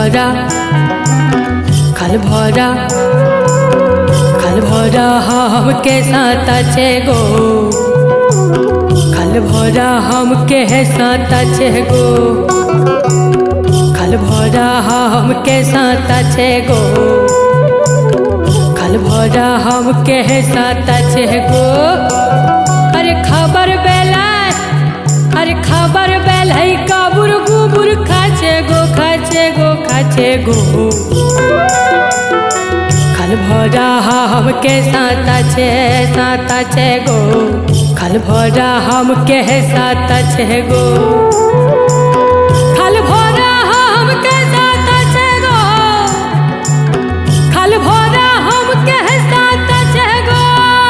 भरा हमके साथ छे गो खल भरा हमके साथ छे गो खल भरा हमके साथ छे गो खल भरा हमके साथ छे गो। अरे खबर बेला अरे खबर बेल है काबुर गुबुर खाचे गो खल भरा हमके साथ छे गो खल भरा हमके साथ छे गो खल भरा हमके साथ छे गो खल भरा हमके साथ छे गो।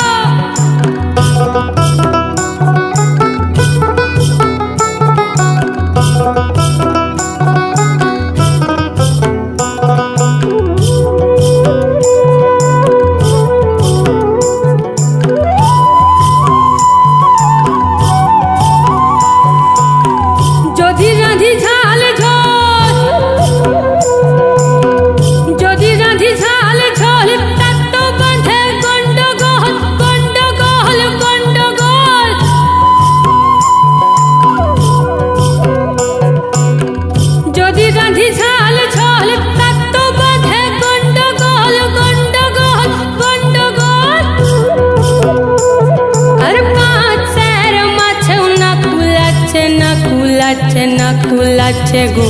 छे गो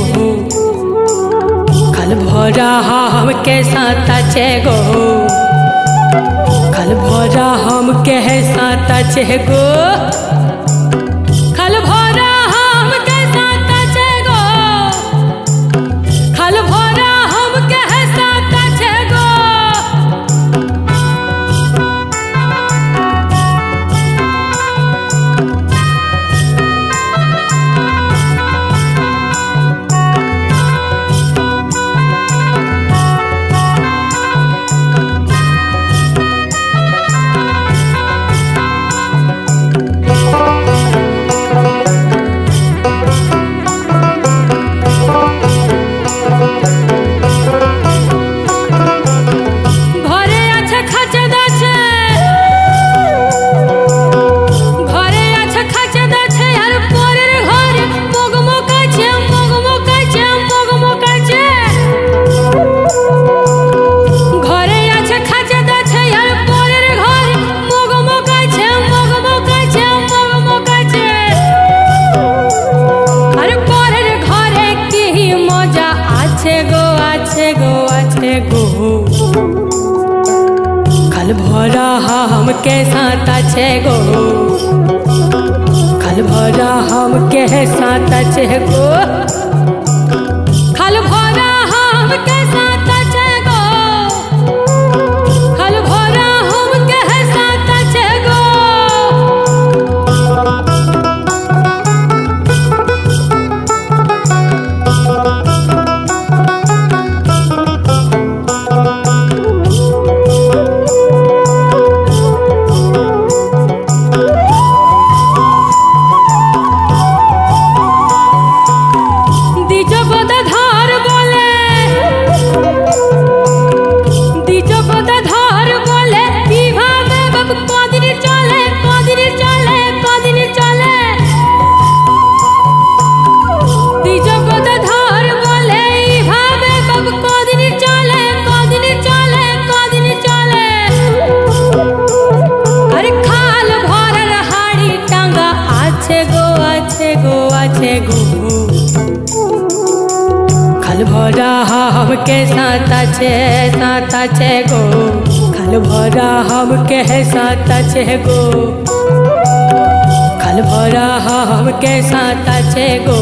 खल भरा हमके साथ छे गो खल भरा हमके साथ छे गो खल भरा हमके साथ छे गो खल भरा हमके साथ छे गो। खल भरा हमके साथ छे गो खल भरा हमके साथ छे गो खल भरा हमके साथ छे गो खल भरा हमके साथ छे गो। खल भरा हमके साथ छे गो खल भरा हमके साथ छे गो खल भरा हमके साथ छे गो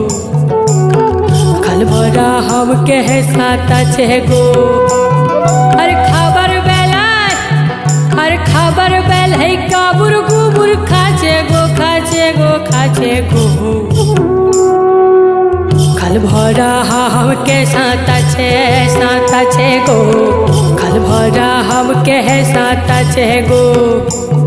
खल भरा हमके साथ छे गो। अरे खबर बेल है काबुर गुबुर खाचे गो खल भरा हमके साथ छे गो खल भरा हमके साथ छे गो।